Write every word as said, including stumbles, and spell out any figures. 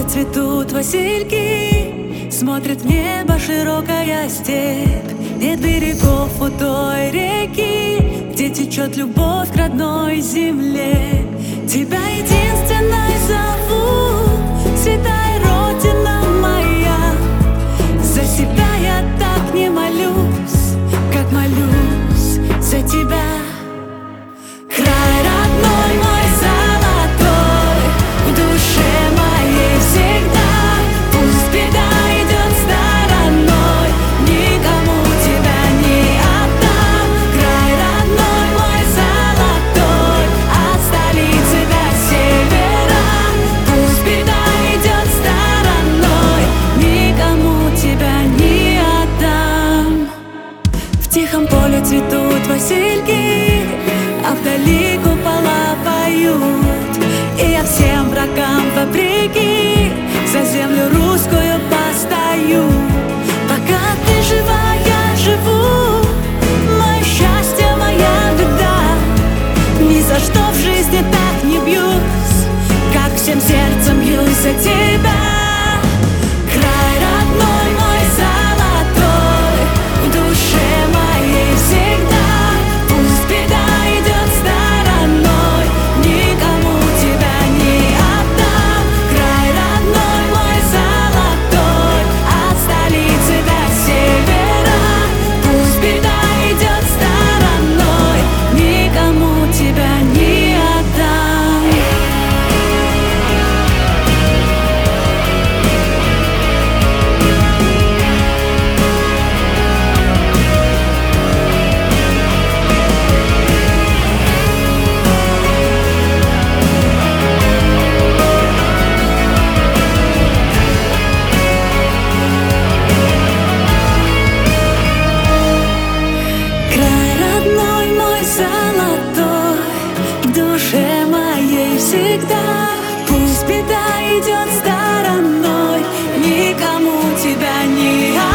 цветут васильки, смотрит в небо широкая степь. Нет берегов у той реки, где течет любовь к родной земле. Тебя единственной зовут, святая Родина моя. За себя я так не молюсь, как молюсь за тебя. Край родной мой золотой, в душе моей всегда. Пусть беда идет стороной, никому тебя не отдам. Край родной мой золотой, от столицы до севера. Пусть беда идет стороной, никому тебя не отдам. В тихом поле цветут васильки, а вдали купола поют. И я всем врагам вопреки за землю русскую постою. Пока ты жива, я живу, мое счастье, моя беда. Ни за что в жизни так не бьюсь, как всем сердцем бьюсь за тебя. Край родной мой золотой, в душе моей всегда. Пусть беда идет стороной, никому тебя не отдам. Край родной мой золотой, от столицы до севера. Пусть беда идет стороной, никому тебя не отдам. Край родной мой золотой, в душе моей всегда. Пусть беда идет стороной, никому тебя не отдам.